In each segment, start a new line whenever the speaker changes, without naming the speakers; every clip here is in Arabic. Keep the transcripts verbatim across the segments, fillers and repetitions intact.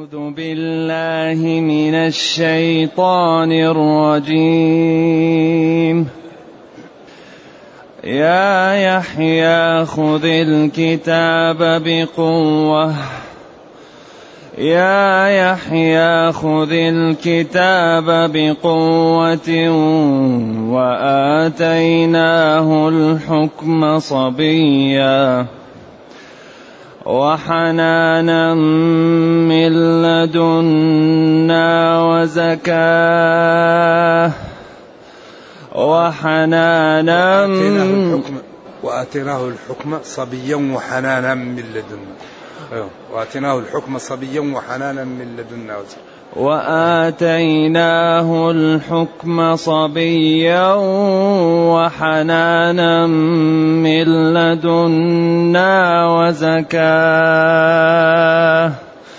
أعوذ بالله من الشيطان الرجيم. يا يحيى خذ الكتاب بقوة يا يحيى خذ الكتاب بقوة وآتيناه الحكم صبيا وحنانا من لدنا وزكاة وحنانا
وآتيناه الحكم صبيا وحنانا من لدنا وآتيناه الحكم صبيا وحنانا من لدنا
وآتيناه الحكم صبيا وحنانا من لدنا وزكاة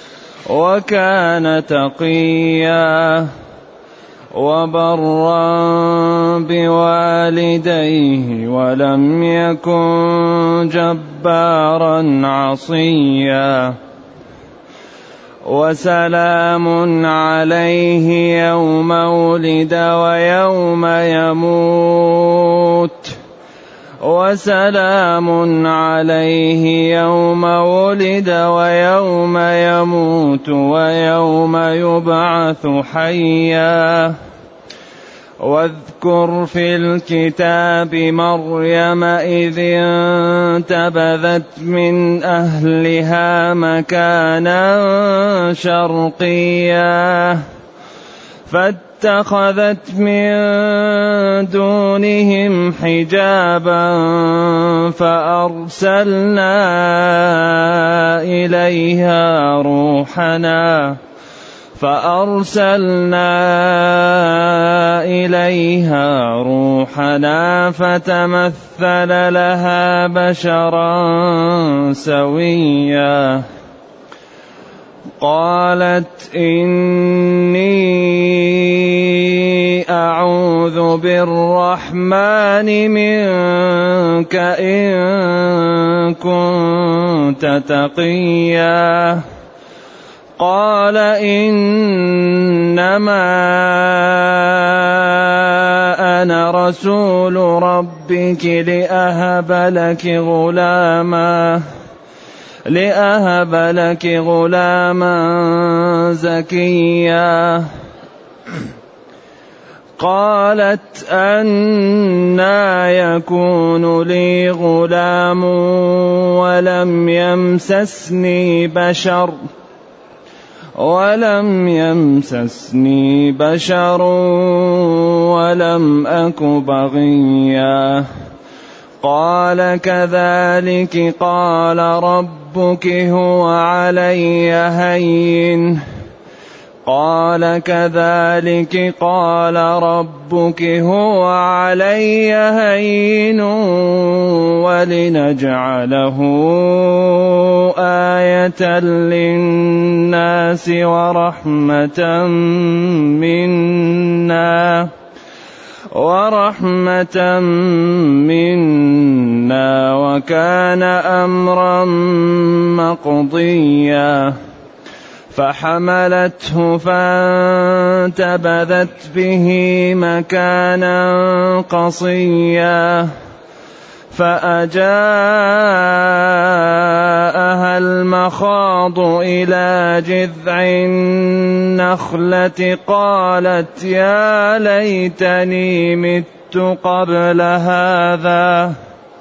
وكان تقيا وبرا بوالديه ولم يكن جبارا عصيا وسلام عليه يوم ولد ويوم يموت وسلام عليه يوم ولد ويوم يموت ويوم يبعث حيا واذكر في الكتاب مريم إذ انتبذت من أهلها مكانا شرقيا فاتخذت من دونهم حجابا فأرسلنا إليها روحنا فأرسلنا إليها روحنا فتمثل لها بشرا سويا قالت إني أعوذ بالرحمن منك إن كنت تقيا قال إنما أنا رسول ربك لأهب لك غلاما لأهب لك غلاما زكيا قالت أنى يكون لي غلام ولم يمسسني بشر ولم يمسسني بشر ولم أك بغيا قال كذلك قال ربك هو علي هين قال كذلك قال ربك هو علي هين ولنجعله آية للناس ورحمة منا ورحمة منا وكان أمرا مقضيا فحملته فانتبذت به مكانا قصيا فأجاءها المخاض إلى جذع النخلة قالت يا ليتني مت قبل هذا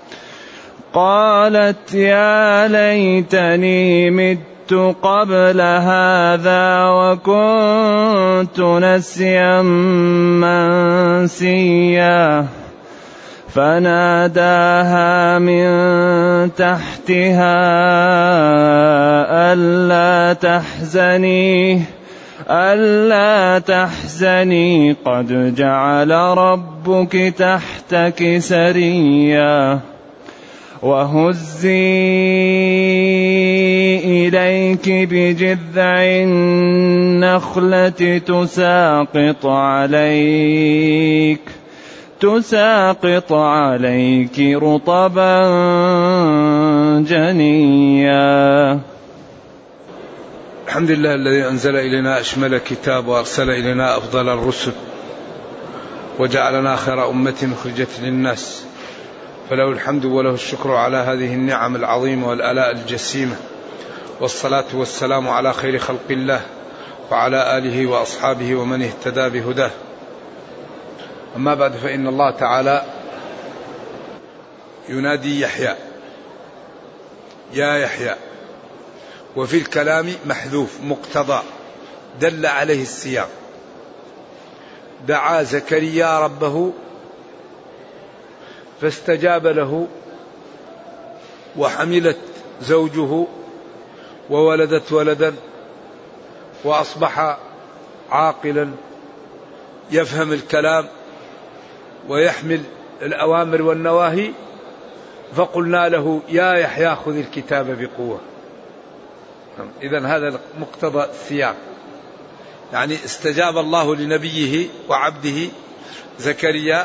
قالت يا ليتني مت قبل هذا وكنت نسيا منسيا فناداها من تحتها ألا تحزني ألا تحزني قد جعل ربك تحتك سريا وهزي إليك بجذع النخلة تساقط عليك تساقط عليك رطبا جنيا.
الحمد لله الذي أنزل إلينا أشمل كتاب وأرسل إلينا أفضل الرسل وجعلنا خير أمة أخرجت للناس، فله الحمد وله الشكر على هذه النعم العظيمة والآلاء الجسيمة، والصلاة والسلام على خير خلق الله وعلى آله وأصحابه ومن اهتدى بهداه. أما بعد، فإن الله تعالى ينادي يحيى يا يحيى، وفي الكلام محذوف مقتضى دل عليه السياق. دعا زكريا ربه فاستجاب له، وحملت زوجه وولدت ولدا، وأصبح عاقلا يفهم الكلام ويحمل الأوامر والنواهي. فقلنا له يا يحيى خذ الكتاب بقوة. إذن هذا مقتضى السياق، يعني استجاب الله لنبيه وعبده زكريا،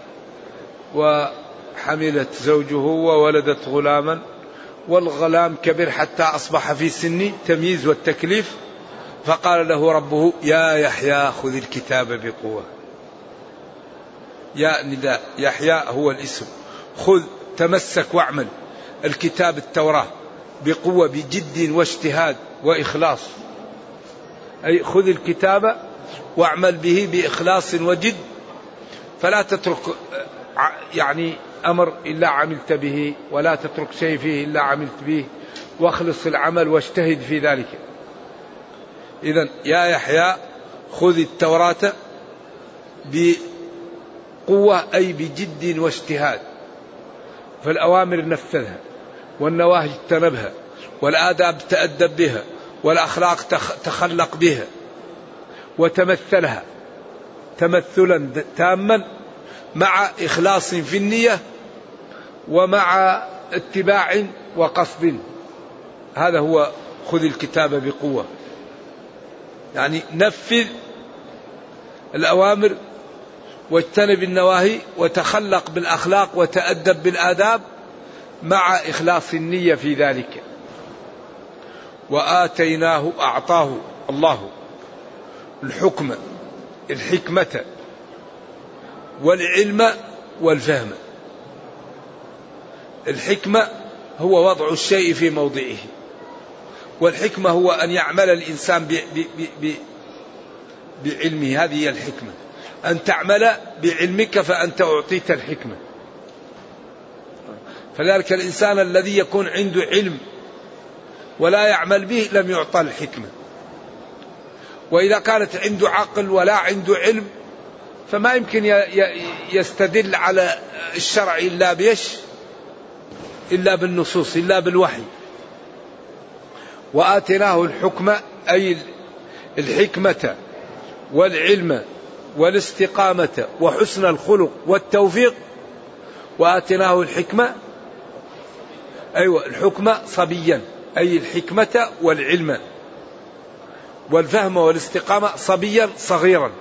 وحملت زوجه وولدت غلاما، والغلام كبر حتى أصبح في سن تمييز والتكليف، فقال له ربه يا يحيى خذ الكتاب بقوة. يا نداء، يحيى هو الاسم. خذ تمسك واعمل الكتاب التوراة بقوة بجد واجتهاد وإخلاص، أي خذ الكتاب واعمل به بإخلاص وجد، فلا تترك يعني أمر إلا عملت به، ولا تترك شيء فيه إلا عملت به، واخلص العمل واجتهد في ذلك. إذن يا يحيى خذ التوراة بقوة أي بجد واجتهاد، فالأوامر نفذها، والنواهي اجتنبها، والآداب تأدب بها، والأخلاق تخلق بها، وتمثلها تمثلا تاما مع إخلاص في النية ومع اتباع وقصد. هذا هو خذ الكتاب بقوة، يعني نفذ الأوامر واجتنب النواهي، وتخلق بالأخلاق وتأدب بالآداب مع إخلاص النية في ذلك. وآتيناه، أعطاه الله الحكم الحكمة والعلم والفهم. الحكمة هو وضع الشيء في موضعه، والحكمة هو أن يعمل الإنسان ب ب ب بعلمه. هذه هي الحكمة، أن تعمل بعلمك فأنت أعطيت الحكمة. فذلك الإنسان الذي يكون عنده علم ولا يعمل به لم يعطى الحكمة. وإذا كانت عنده عقل ولا عنده علم فما يمكن يستدل على الشرع إلا بيش إلا بالنصوص، إلا بالوحي. وآتناه الحكمة أي الحكمة والعلم والاستقامة وحسن الخلق والتوفيق. وآتناه الحكمة، أيوة الحكمة صبيا، أي الحكمة والعلم والفهم والاستقامة صبيا صغيرا.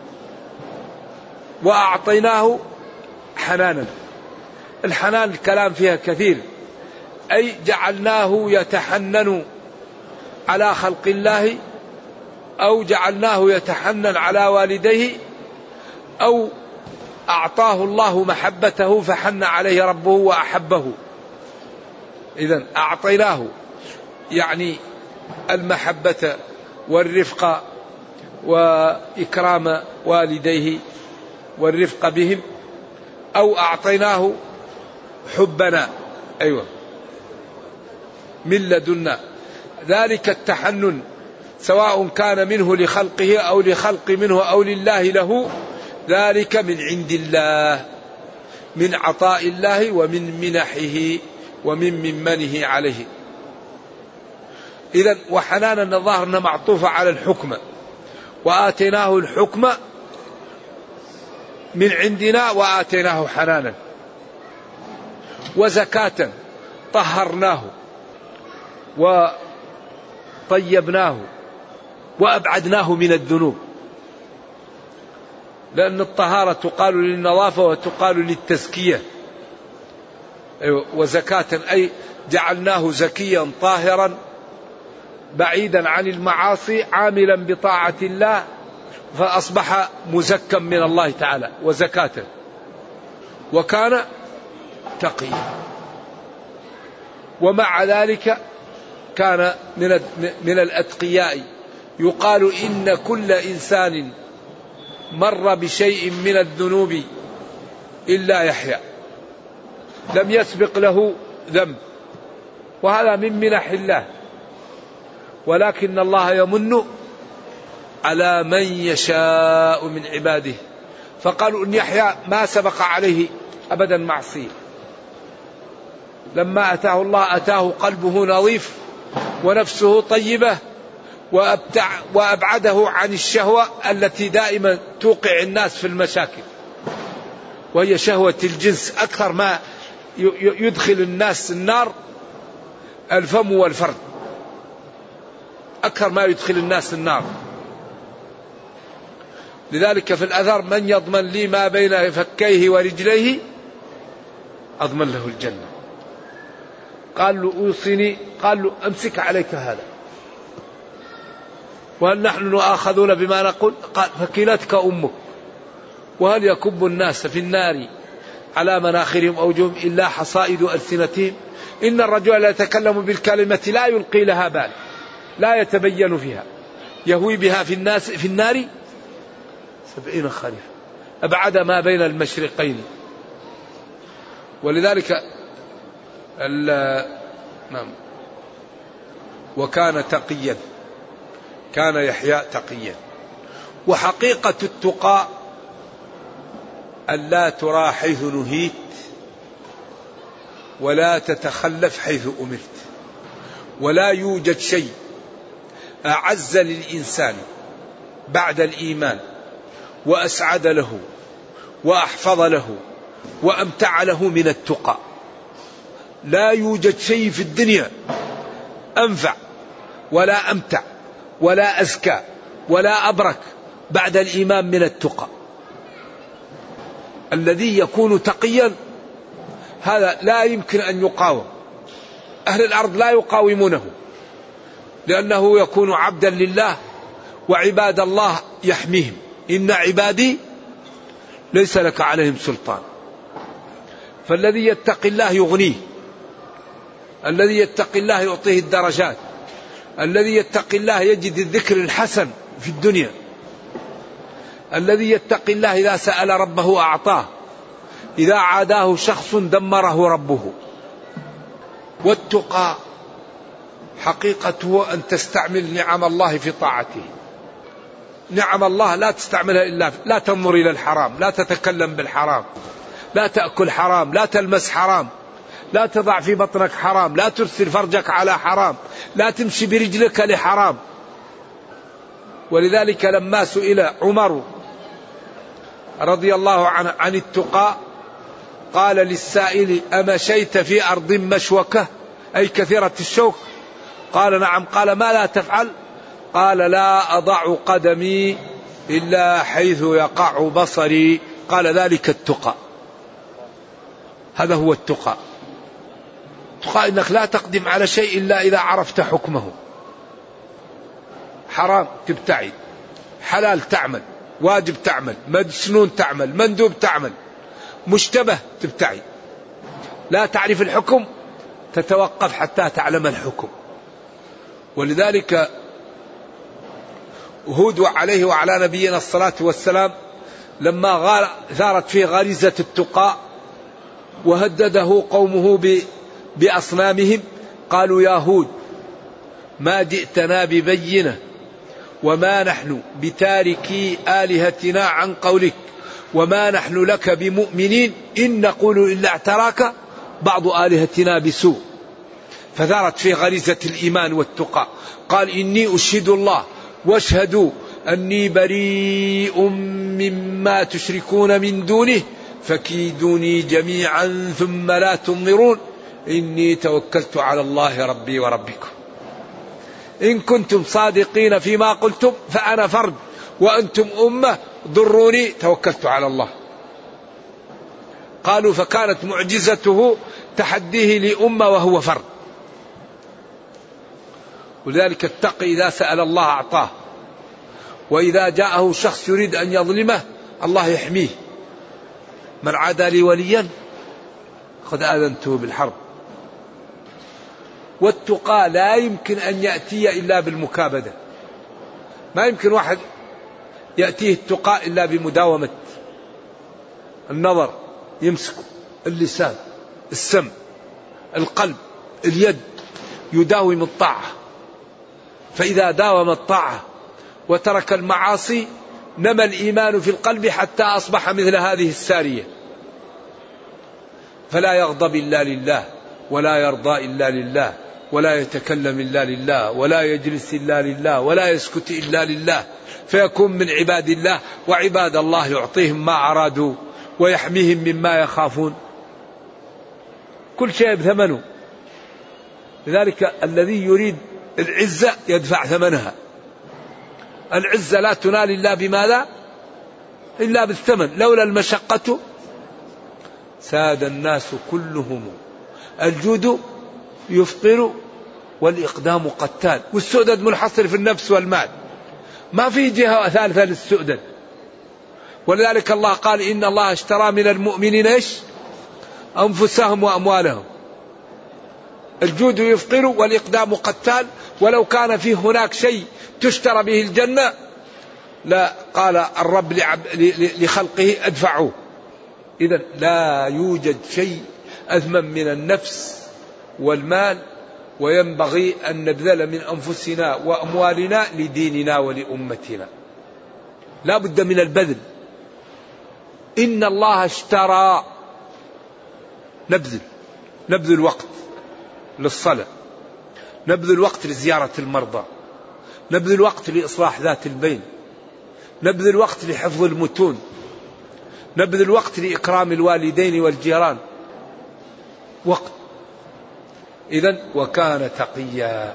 وأعطيناه حنانا. الحنان الكلام فيها كثير، أي جعلناه يتحنن على خلق الله، أو جعلناه يتحنن على والديه، أو أعطاه الله محبته فحن عليه ربه وأحبه. إذن أعطيناه يعني المحبة والرفق وإكرام والديه والرفق بهم، أو أعطيناه حبنا، أيوة من لدنا. ذلك التحنن سواء كان منه لخلقه أو لخلق منه أو لله له، ذلك من عند الله، من عطاء الله ومن منحه ومن ممنه عليه. إذن وحنانا ظهرنا معطوفة على الحكمة. وآتيناه الحكمة من عندنا، وآتيناه حنانا. وزكاة طهرناه وطيبناه وأبعدناه من الذنوب، لأن الطهارة تقال للنظافة وتقال للتزكية. وزكاة أي جعلناه زكيا طاهرا بعيدا عن المعاصي عاملا بطاعة الله، فأصبح مزكا من الله تعالى وزكاته، وكان تقيا. ومع ذلك كان من من الأتقياء. يقال إن كل إنسان مر بشيء من الذنوب إلا يحيى، لم يسبق له ذنب، وهذا من منح الله، ولكن الله يمن على من يشاء من عباده. فقالوا إن يحيى ما سبق عليه أبدا معصية، لما أتاه الله أتاه قلبه نظيف ونفسه طيبة، وأبعده عن الشهوة التي دائما توقع الناس في المشاكل، وهي شهوة الجنس. أكثر ما يدخل الناس النار الفم والفرد، أكثر ما يدخل الناس النار. لذلك في الأثر: من يضمن لي ما بين فكيه ورجليه أضمن له الجنة. قال له: أوصني. قال له: أمسك عليك هذا. وهل نحن نؤاخذون بما نقول؟ قال: فكلتك أمك. وهل يكب الناس في النار على مناخرهم أو وجوههم إلا حصائد ألسنتهم؟ إن الرجل لا يتكلم بالكلمة لا يلقي لها بال، لا يتبين فيها، يهوي بها في الناس في النار سبعين خريفا، أبعد ما بين المشرقين. ولذلك نعم وكان تقيا، كان يحيى تقيا. وحقيقة التقى أن لا ترى حيث نهيت ولا تتخلف حيث أمرت. ولا يوجد شيء أعز للإنسان بعد الإيمان وأسعد له وأحفظ له وأمتع له من التقى. لا يوجد شيء في الدنيا أنفع ولا أمتع ولا أزكى ولا أبرك بعد الإيمان من التقى. الذي يكون تقيا هذا لا يمكن أن يقاوم، أهل الأرض لا يقاومونه، لأنه يكون عبدا لله، وعباد الله يحميهم. إن عبادي ليس لك عليهم سلطان. فالذي يتقي الله يغنيه، الذي يتقي الله يعطيه الدرجات، الذي يتقي الله يجد الذكر الحسن في الدنيا، الذي يتقي الله إذا سأل ربه أعطاه، إذا عاداه شخص دمره ربه. والتقى حقيقته أن تستعمل نعم الله في طاعته. نعم الله لا تستعملها إلا في... لا تنظر إلى الحرام، لا تتكلم بالحرام، لا تأكل حرام، لا تلمس حرام، لا تضع في بطنك حرام، لا ترسل فرجك على حرام، لا تمشي برجلك لحرام. ولذلك لما سئل عمر رضي الله عنه عن التقى قال للسائل: أمشيت في أرض مشوكة أي كثيرة الشوك؟ قال: نعم. قال: ما لا تفعل؟ قال: لا أضع قدمي إلا حيث يقع بصري. قال: ذلك التقى. هذا هو التقى. التقى إنك لا تقدم على شيء إلا إذا عرفت حكمه. حرام تبتعد، حلال تعمل، واجب تعمل، مسنون تعمل، مندوب تعمل، مشتبه تبتعد. لا تعرف الحكم تتوقف حتى تعلم الحكم. ولذلك هود عليه وعلى نبينا الصلاة والسلام لما ثارت فيه غريزة التقى وهدده قومه بأصنامهم قالوا: يا هود ما جئتنا ببينة وما نحن بتاركي آلهتنا عن قولك وما نحن لك بمؤمنين إن نقول إلا اعتراك بعض آلهتنا بسوء. فثارت فيه غريزة الإيمان والتقى. قال: إني أشهد الله واشهدوا أني بريء مما تشركون من دونه فكيدوني جميعا ثم لا تنظرون إني توكلت على الله ربي وربكم إن كنتم صادقين فيما قلتم فأنا فرد وأنتم أمة ضروني توكلت على الله. قالوا: فكانت معجزته تحديه لأمة وهو فرد. ولذلك التقي إذا سأل الله أعطاه، وإذا جاءه شخص يريد أن يظلمه الله يحميه. من عادى لي وليا قد آذنته بالحرب. والتقى لا يمكن أن يأتي إلا بالمكابدة. ما يمكن واحد يأتيه التقى إلا بمداومة النظر، يمسكه، اللسان، السمع، القلب، اليد، يداوم الطاعة. فإذا داوم الطاعة وترك المعاصي نمى الإيمان في القلب حتى أصبح مثل هذه السارية، فلا يغضب إلا لله، ولا يرضى إلا لله، ولا يتكلم إلا لله، ولا يجلس إلا لله، ولا يسكت إلا لله، فيكون من عباد الله. وعباد الله يعطيهم ما أرادوا ويحميهم مما يخافون. كل شيء بثمنه. لذلك الذي يريد العزة يدفع ثمنها. العزة لا تنال إلا بماذا؟ إلا بالثمن. لولا المشقة ساد الناس كلهم. الجود يفقر والإقدام قتال. والسؤدد منحصر في النفس والمال، ما في جهة ثالثة للسؤدد. ولذلك الله قال إن الله اشترى من المؤمنين إيش؟ أنفسهم وأموالهم. الجود يفقر والإقدام قتال. ولو كان فيه هناك شيء تشترى به الجنة لا قال الرب لخلقه ادفعوه. إذن لا يوجد شيء أثمن من النفس والمال، وينبغي أن نبذل من أنفسنا وأموالنا لديننا ولأمتنا. لا بد من البذل. إن الله اشترى. نبذل نبذل وقت للصلاة، نبذل وقت لزيارة المرضى، نبذل وقت لإصلاح ذات البين، نبذل وقت لحفظ المتون، نبذل وقت لإكرام الوالدين والجيران. وقت. إذن وكان تقيا.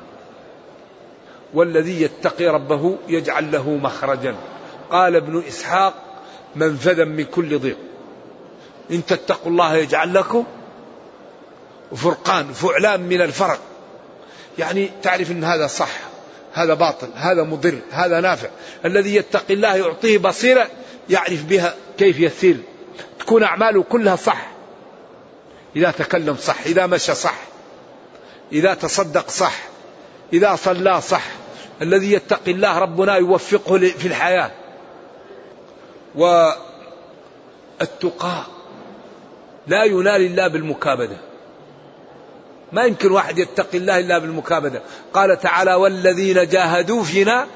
والذي يتقي ربه يجعل له مخرجا. قال ابن إسحاق منفذا من كل ضيق. إن تتقوا الله يجعل لكم فرقان، فعلان من الفرق. يعني تعرف أن هذا صح، هذا باطل، هذا مضر، هذا نافع. الذي يتقي الله يعطيه بصيرة يعرف بها كيف يسير، تكون أعماله كلها صح. إذا تكلم صح، إذا مشى صح، إذا تصدق صح، إذا صلى صح. الذي يتقي الله ربنا يوفقه في الحياة. والتقى لا ينال إلا بالمكابدة. ما يمكن واحد يتقي الله إلا بالمكابدة. قال تعالى والذين جاهدوا فينا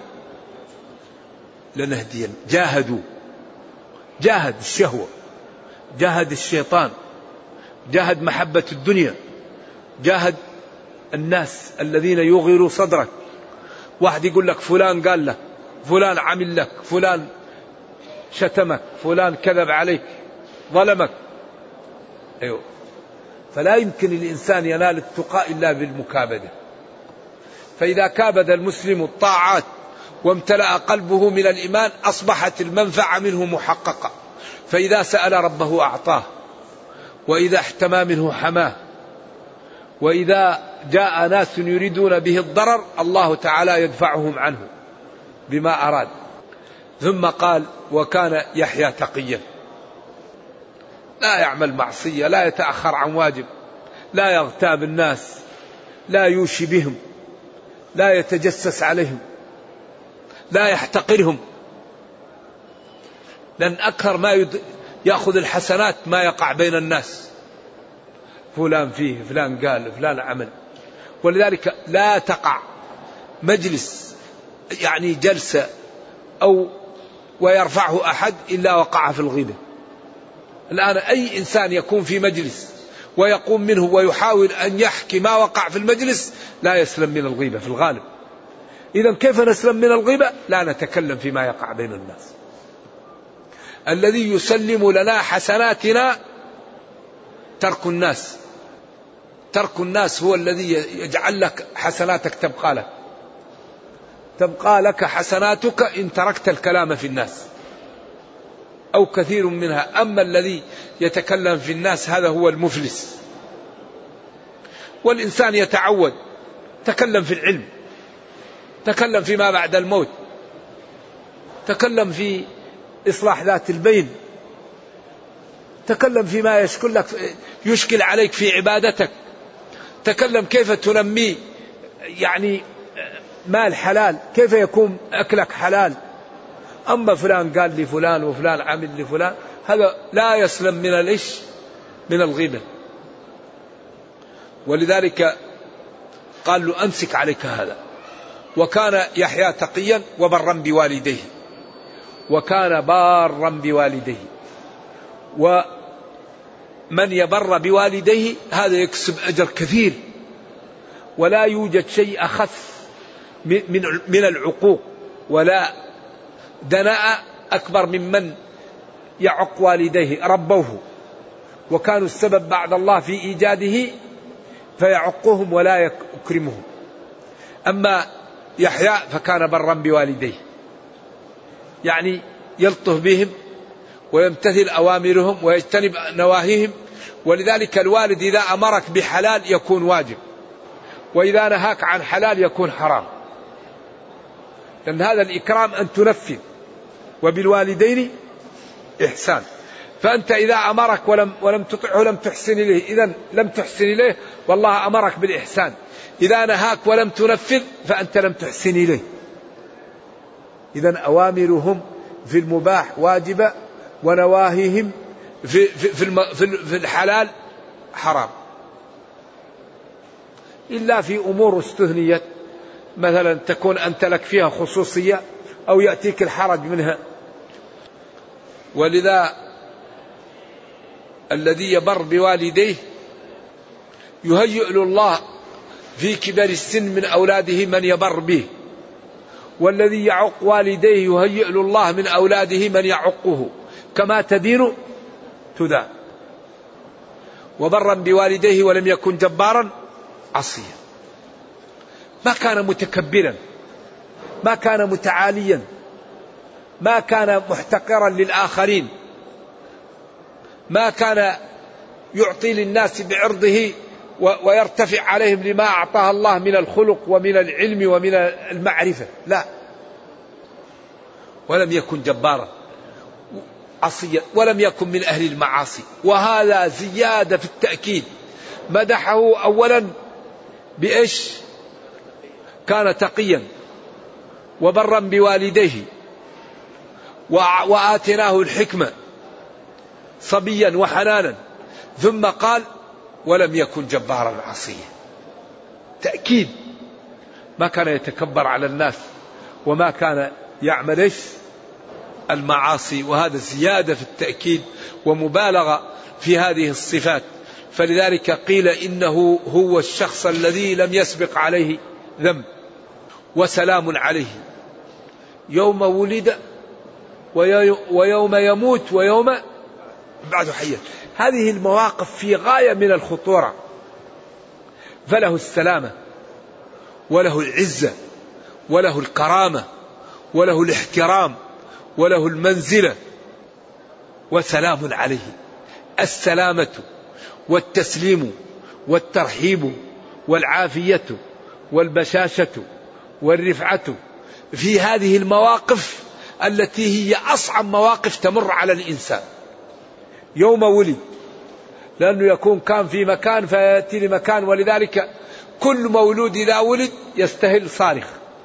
لنهدين. جاهدوا، جاهد الشهوة، جاهد الشيطان، جاهد محبة الدنيا، جاهد الناس الذين يغيروا صدرك. واحد يقول لك فلان قال لك، فلان عمل لك، فلان شتمك، فلان كذب عليك، ظلمك. أيوه. فلا يمكن الإنسان ينال التقاء إلا بالمكابدة. فإذا كابد المسلم الطاعات وامتلأ قلبه من الإيمان أصبحت المنفعة منه محققة. فإذا سأل ربه أعطاه، وإذا احتمى منه حماه، وإذا جاء ناس يريدون به الضرر الله تعالى يدفعهم عنه بما أراد. ثم قال وكان يحيى تقيا. لا يعمل معصية، لا يتأخر عن واجب، لا يغتاب الناس، لا يوشي بهم، لا يتجسس عليهم، لا يحتقرهم. لأن أكثر ما يد... يأخذ الحسنات ما يقع بين الناس. فلان فيه، فلان قال، فلان عمل. ولذلك لا تقع مجلس يعني جلسة أو ويرفعه أحد إلا وقع في الغيبة. الآن أي إنسان يكون في مجلس ويقوم منه ويحاول أن يحكي ما وقع في المجلس لا يسلم من الغيبة في الغالب. إذن كيف نسلم من الغيبة؟ لا نتكلم فيما يقع بين الناس. الذي يسلم لنا حسناتنا ترك الناس. ترك الناس هو الذي يجعل لك حسناتك تبقى لك. تبقى لك حسناتك إن تركت الكلام في الناس أو كثير منها. أما الذي يتكلم في الناس هذا هو المفلس. والإنسان يتعود تكلم في العلم، تكلم فيما بعد الموت، تكلم في إصلاح ذات البين، تكلم فيما يشكل لك يشكل عليك في عبادتك، تكلم كيف تنمي يعني مال حلال، كيف يكون أكلك حلال. أما فلان قال لي فلان وفلان عمل لي فلان، هذا لا يسلم من الإيش؟ من الغيبة. ولذلك قال له أمسك عليك هذا. وكان يحيى تقيا وبرا بوالديه، وكان بارا بوالديه. ومن يبر بوالديه هذا يكسب أجر كثير، ولا يوجد شيء أخف من العقوق، ولا دناء أكبر ممن يعق والديه ربوه وكانوا السبب بعد الله في إيجاده فيعقهم ولا يكرمهم. أما يحيى فكان برا بوالديه، يعني يلطف بهم ويمتثل أوامرهم ويجتنب نواهيهم. ولذلك الوالد إذا أمرك بحلال يكون واجب، وإذا نهاك عن حلال يكون حرام، لأن هذا الإكرام أن تنفذ. وبالوالدين إحسان. فأنت إذا أمرك ولم, ولم تطعه لم تحسن إليه، إذن لم تحسن إليه والله أمرك بالإحسان. إذا نهاك ولم تنفذ فأنت لم تحسن إليه. إذن أوامرهم في المباح واجبة، ونواهيهم في, في, في, الم في الحلال حرام، إلا في أمور استثنيت، مثلا تكون أنت لك فيها خصوصية أو يأتيك الحرج منها. ولذا الذي يبر بوالديه يهيئ له الله في كبر السن من أولاده من يبر به، والذي يعق والديه يهيئ له الله من أولاده من يعقه، كما تدين تدان. وبرا بوالديه ولم يكن جبارا عصيا، ما كان متكبرا، ما كان متعاليا، ما كان محتقرا للآخرين، ما كان يعطي للناس بعرضه ويرتفع عليهم لما أعطاه الله من الخلق ومن العلم ومن المعرفة، لا. ولم يكن جبارا عصيا، ولم يكن من أهل المعاصي. وهذا زيادة في التأكيد. مدحه أولا بإيش؟ كان تقيا وبرا بوالديه وآتناه الحكمة صبيا وحنانا، ثم قال ولم يكن جبارا عصيا. تأكيد، ما كان يتكبر على الناس وما كان يعمل إيش؟ المعاصي. وهذا زيادة في التأكيد ومبالغة في هذه الصفات. فلذلك قيل إنه هو الشخص الذي لم يسبق عليه ذنب. وسلام عليه يوم ولد ويوم يموت ويوم بعد حيا. هذه المواقف في غاية من الخطورة. فله السلامة وله العزة وله الكرامة وله الاحترام وله المنزلة. وسلام عليه، السلامة والتسليم والترحيب والعافية والبشاشة والرفعة في هذه المواقف التي هي أصعب مواقف تمر على الإنسان. يوم ولد، لأنه يكون كان في مكان فيأتي لمكان، ولذلك كل مولود إذا ولد يستهل صارخ،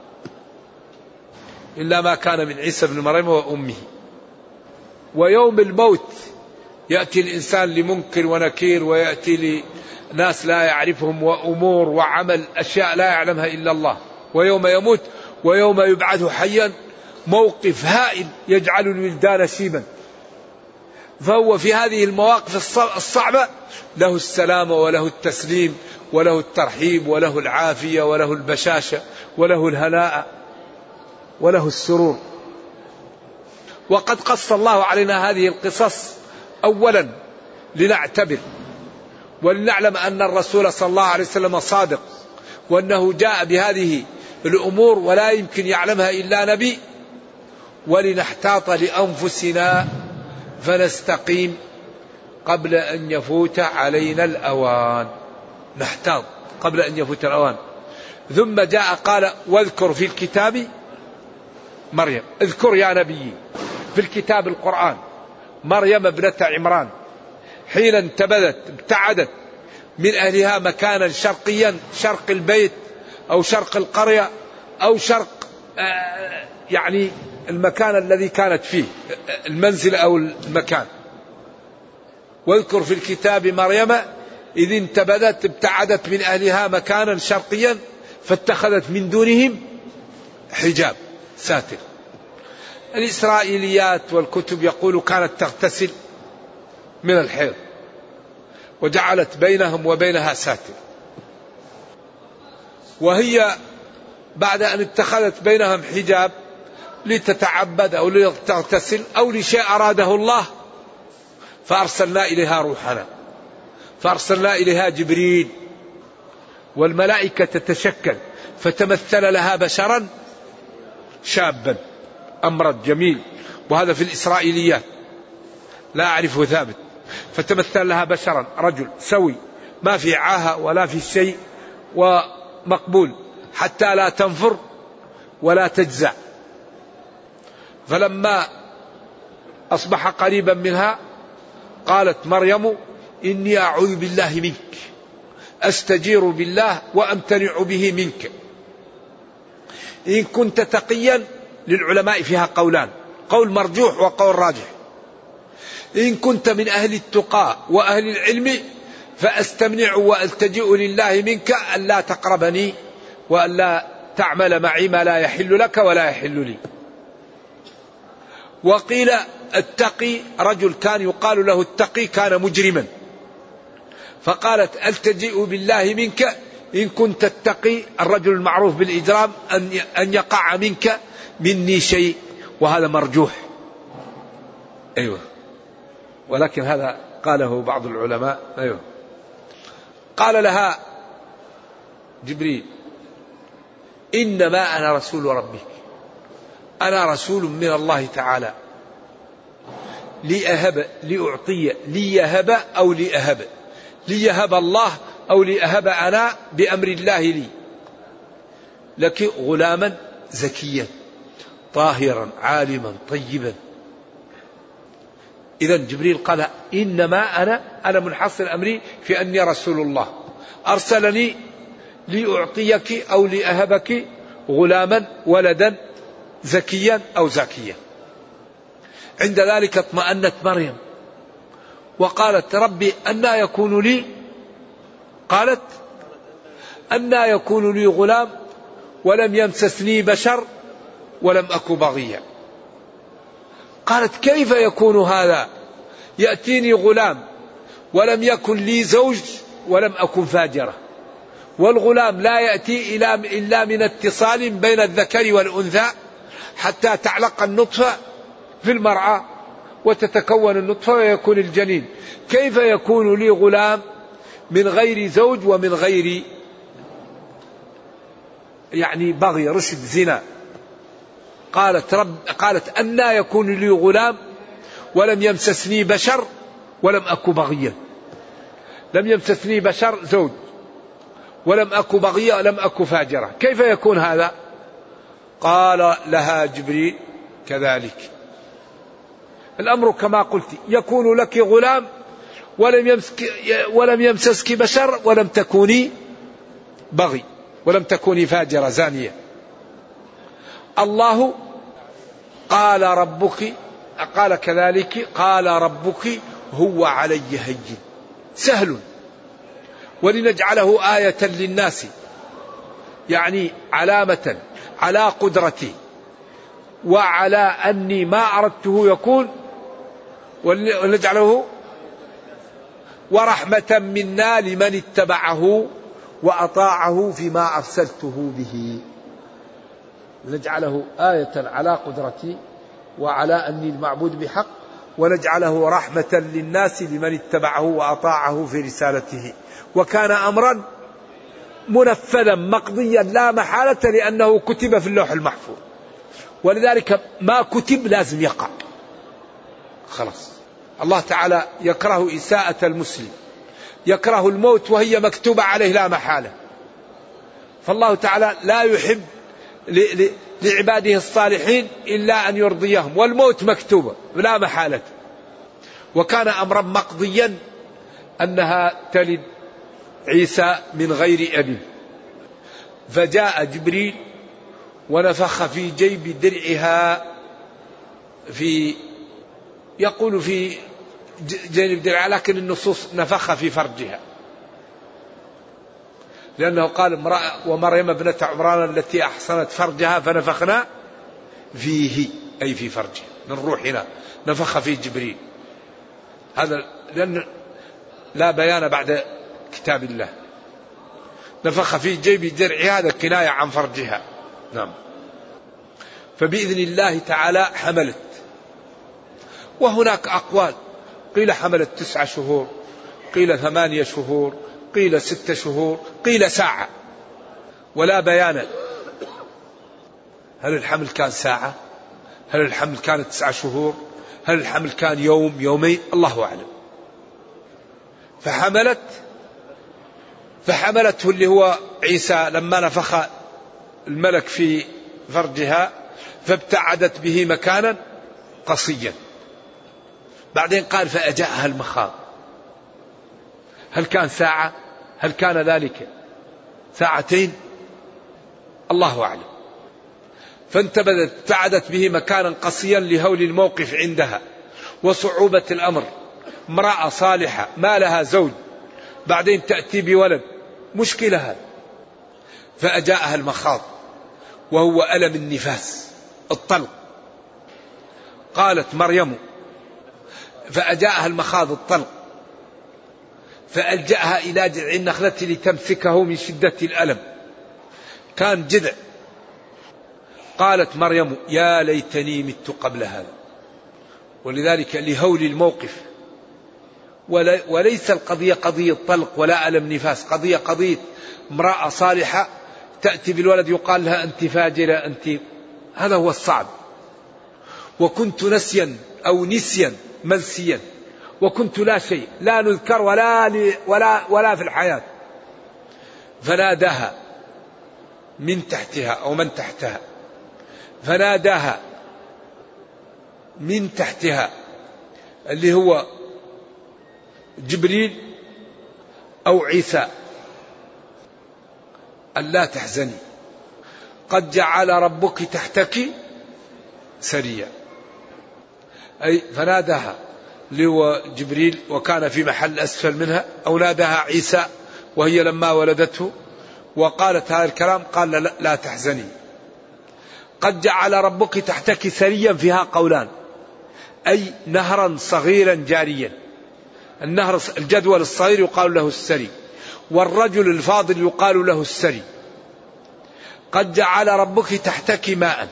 إلا ما كان من عيسى بن مريم وأمه. ويوم الموت يأتي الإنسان لمنكر ونكير، ويأتي لناس لا يعرفهم، وأمور وعمل أشياء لا يعلمها إلا الله. ويوم يموت ويوم يبعث حيا، موقف هائل يجعل الولدان شيبا. فهو في هذه المواقف الصعبة له السلامة وله التسليم وله الترحيب وله العافية وله البشاشة وله الهناء وله السرور. وقد قص الله علينا هذه القصص أولا لنعتبر ولنعلم أن الرسول صلى الله عليه وسلم صادق، وأنه جاء بهذه الأمور ولا يمكن يعلمها إلا نبي، ولنحتاط لأنفسنا فنستقيم قبل أن يفوت علينا الأوان. نحتاط قبل أن يفوت الأوان. ثم جاء قال واذكر في الكتاب مريم. اذكر يا نبي في الكتاب القرآن مريم ابنة عمران حين انتبذت ابتعدت من أهلها مكانا شرقيا، شرق البيت أو شرق القرية أو شرق آه يعني المكان الذي كانت فيه، المنزل أو المكان. واذكر في الكتاب مريم إذ انتبذت ابتعدت من أهلها مكانا شرقيا فاتخذت من دونهم حجاب ساتر. الإسرائيليات والكتب يقول كانت تغتسل من الحيض وجعلت بينهم وبينها ساتر، وهي بعد أن اتخذت بينهم حجاب لتتعبد أو لتغتسل أو لشيء أراده الله فأرسلنا إليها روحنا، فأرسلنا إليها جبريل والملائكة تتشكل فتمثل لها بشرا شابا أمرد جميل، وهذا في الإسرائيليات لا أعرفه ثابت. فتمثل لها بشرا رجل سوي ما في عاهة ولا في شيء ومقبول حتى لا تنفر ولا تجزع. فلما أصبح قريبا منها قالت مريم إني أعوذ بالله منك أستجير بالله وأمتنع به منك إن كنت تقيا. للعلماء فيها قولان، قول مرجوح وقول راجح. إن كنت من أهل التقى وأهل العلم فأستمنع وألتجئ لله منك ألا تقربني وألا تعمل معي ما لا يحل لك ولا يحل لي. وقيل التقي رجل كان يقال له التقي كان مجرما، فقالت ألتجئ بالله منك إن كنت التقي الرجل المعروف بالإجرام أن يقع منك مني شيء، وهذا مرجوح. أيوة، ولكن هذا قاله بعض العلماء. أيوة. قال لها جبريل إنما أنا رسول ربك، أنا رسول من الله تعالى لأهب لأعطي ليهب أو لأهب ليهب الله أو لأهب أنا بأمر الله لي لك غلاما زكيا طاهرا عالما طيبا. إذا جبريل قال إنما أنا أنا منحصر أمري في أني رسول الله أرسلني لأعطيك أو لأهبك غلاما ولدا زكيا أو زكيا. عند ذلك اطمأنت مريم وقالت ربي أنى يكون لي، قالت أنى يكون لي غلام ولم يمسسني بشر ولم أك بغيا. قالت كيف يكون هذا يأتيني غلام ولم يكن لي زوج ولم أكن فاجرة، والغلام لا يأتي إلا من اتصال بين الذكر والأنثى حتى تعلق النطفة في المرأة وتتكون النطفة ويكون الجنين. كيف يكون لي غلام من غير زوج ومن غير يعني بغي رشد زنا؟ قالت رب قالت أنى يكون لي غلام ولم يمسسني بشر ولم أك بغيا. لم يمسسني بشر زوج ولم أك بغيا ولم أك فاجرة، كيف يكون هذا؟ قال لها جبريل كذلك الأمر كما قلت، يكون لك غلام ولم يمسك ولم يمسسك بشر ولم تكوني بغي ولم تكوني فاجرة زانية. الله قال ربك قال كذلك قال ربك هو علي هين سهل ولنجعله آية للناس، يعني علامة على قدرتي وعلى أني ما أردته يكون، ونجعله ورحمة منا لمن اتبعه وأطاعه فيما أرسلته به. نجعله آية على قدرتي وعلى أني المعبود بحق، ونجعله رحمة للناس لمن اتبعه وأطاعه في رسالته. وكان أمرا منفذا مقضيا لا محالة لأنه كتب في اللوح المحفوظ، ولذلك ما كتب لازم يقع خلاص. الله تعالى يكره إساءة المسلم، يكره الموت وهي مكتوبة عليه لا محالة، فالله تعالى لا يحب لعباده الصالحين إلا أن يرضيهم، والموت مكتوبة لا محالة. وكان أمرا مقضيا أنها تلد عيسى من غير أب. فجاء جبريل ونفخ في جيب درعها، في يقول في جانب درعها، لكن النصوص نفخ في فرجها، لأنه قال امرأة ومريم ابنة عمران التي أحصنت فرجها فنفخنا فيه، أي في فرجها من روحنا، نفخ في جبريل. هذا لأن لا بيان بعد كتاب الله. نفخ في جيب درعها، هذا كناية عن فرجها. نعم. فبإذن الله تعالى حملت. وهناك أقوال، قيل حملت تسعة شهور، قيل ثمانية شهور، قيل ستة شهور، قيل ساعة، ولا بيان. هل الحمل كان ساعة؟ هل الحمل كان تسعة شهور؟ هل الحمل كان يوم يومين؟ الله أعلم. فحملت فحملته اللي هو عيسى لما نفخ الملك في فرجها، فابتعدت به مكانا قصيا. بعدين قال فأجاءها المخاض. هل كان ساعة؟ هل كان ذلك ساعتين؟ الله أعلم. فانتبذت ابتعدت به مكانا قصيا لهول الموقف عندها وصعوبة الأمر. امرأة صالحة ما لها زوج، بعدين تأتي بولد، مشكلة هذا. فأجاءها المخاض وهو ألم النفاس، الطلق. قالت مريم فأجاءها المخاض الطلق، فألجأها إلى جذع النخلة لتمسكه من شدة الألم، كان جذع. قالت مريم يا ليتني مت قبل هذا. ولذلك لهول الموقف، وليس القضية قضية طلق ولا ألم نفاس، قضية قضية امرأة صالحة تأتي بالولد يقال لها أنت فاجرة أنت، هذا هو الصعب. وكنت نسيا أو نسيا منسيا، وكنت لا شيء، لا نذكر ولا ولا ولا في الحياة. فناداها من تحتها أو من تحتها، فناداها من تحتها اللي هو جبريل أو عيسى، ألا تحزني قد جعل ربك تحتك سريا. أي فناداها اللي هو جبريل وكان في محل أسفل منها، أو ناداها عيسى وهي لما ولدته وقالت هذا الكلام، قال لا, لا تحزني قد جعل ربك تحتك سريا. فيها قولان، أي نهرا صغيرا جاريا. النهر الجدول الصغير يقال له السري، والرجل الفاضل يقال له السري. قد جعل ربك تحتك ماء،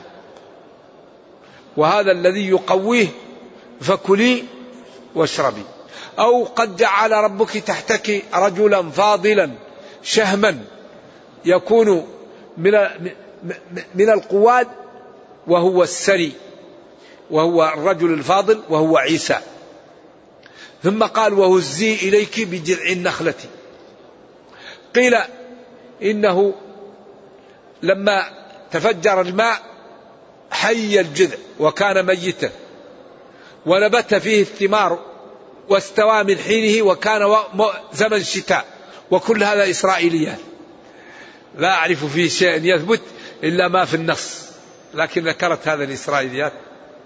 وهذا الذي يقويه فكلي واشربي. أو قد جعل ربك تحتك رجلا فاضلا شهما يكون من من القواد، وهو السري، وهو الرجل الفاضل وهو عيسى. ثم قال وهزي إليك بجذع النخلة. قيل إنه لما تفجر الماء حي الجذع وكان ميتا، ونبت فيه الثمار واستوى من حينه وكان زمن شتاء. وكل هذا إسرائيليات، لا أعرف فيه شيء يثبت إلا ما في النص، لكن ذكرت هذا الإسرائيليات.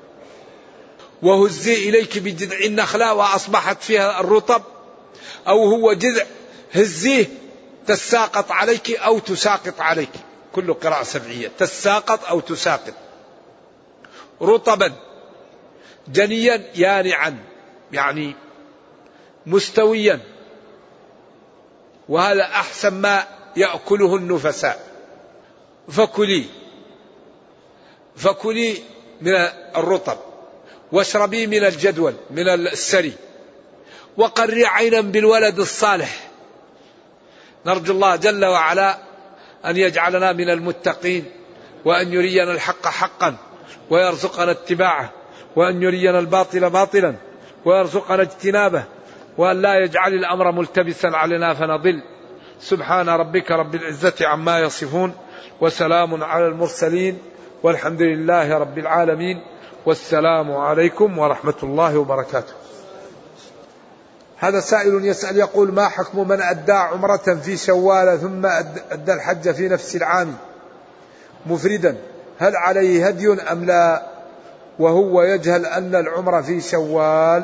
وهزي إليك بجذع النخلة وأصبحت فيها الرطب، أو هو جذع هزيه تساقط عليك أو تساقط عليك، كل قراءة سبعية، تساقط أو تساقط. رطبا جنيا يانعا، يعني مستويا، وهذا أحسن ما يأكله النفساء. فكلي فكلي من الرطب واشربي من الجدول من السري، وقري عينا بالولد الصالح. نرجو الله جل وعلا أن يجعلنا من المتقين، وأن يرينا الحق حقا ويرزقنا اتباعه، وأن يرينا الباطل باطلا ويرزقنا اجتنابه، وأن لا يجعل الأمر ملتبسا علينا فنضل. سبحان ربك رب العزة عما يصفون وسلام على المرسلين والحمد لله رب العالمين والسلام عليكم ورحمة الله وبركاته. هذا سائل يسأل يقول: ما حكم من أدى عمرة في شوال ثم أدى الحج في نفس العام مفردا، هل عليه هدي أم لا، وهو يجهل أن العمرة في شوال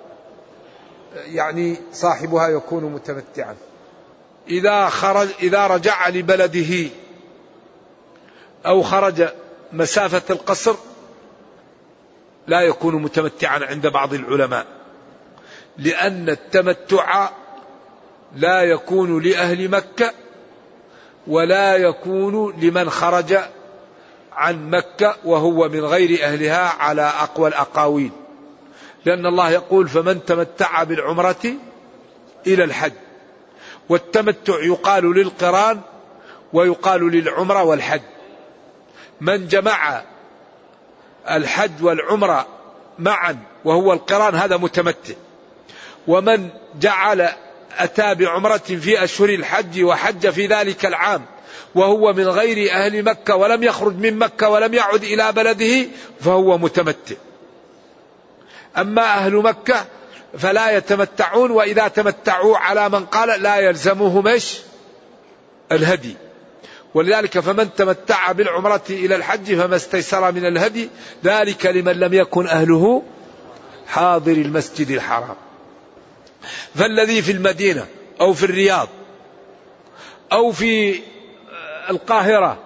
يعني صاحبها يكون متمتعا؟ إذا خرج إذا رجع لبلده أو خرج مسافة القصر لا يكون متمتعا عند بعض العلماء، لأن التمتع لا يكون لأهل مكة ولا يكون لمن خرج عن مكة وهو من غير أهلها على أقوى الأقاويل، لأن الله يقول: فمن تمتع بالعمرة إلى الحج. والتمتع يقال للقران ويقال للعمرة والحج. من جمع الحج والعمرة معا وهو القران هذا متمتع، ومن جعل أتى بعمرة في أشهر الحج وحج في ذلك العام وهو من غير أهل مكة ولم يخرج من مكة ولم يعد إلى بلده فهو متمتع. أما أهل مكة فلا يتمتعون، وإذا تمتعوا على من قال لا يلزمهم إيش؟ الهدي. ولذلك فمن تمتع بالعمرة إلى الحج فما استيسر من الهدي، ذلك لمن لم يكن أهله حاضر المسجد الحرام. فالذي في المدينة أو في الرياض أو في القاهرة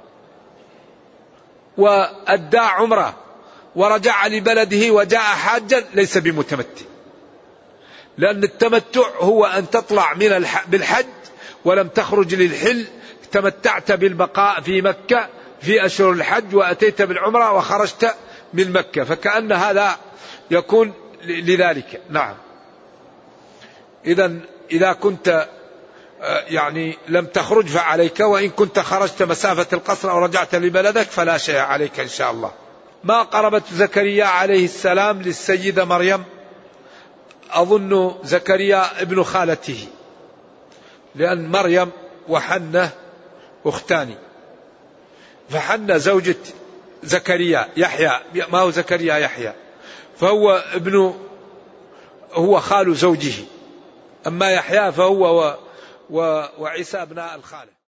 وأدى عمرة ورجع لبلده وجاء حاجا ليس بمتمتع، لأن التمتع هو أن تطلع من بالحج ولم تخرج للحل، تمتعت بالبقاء في مكة في أشهر الحج وأتيت بالعمرة وخرجت من مكة، فكأن هذا يكون لذلك. نعم. إذا إذا كنت يعني لم تخرج فعليك، وإن كنت خرجت مسافة القصر أو رجعت لبلدك فلا شيء عليك إن شاء الله. ما قربت زكريا عليه السلام للسيدة مريم؟ أظن زكريا ابن خالته، لأن مريم وحنة أختان، فحنة زوجة زكريا يحيى، ما هو زكريا يحيى، فهو ابن هو خال زوجه، أما يحيى فهو و و وعيسى ابناء الخالة.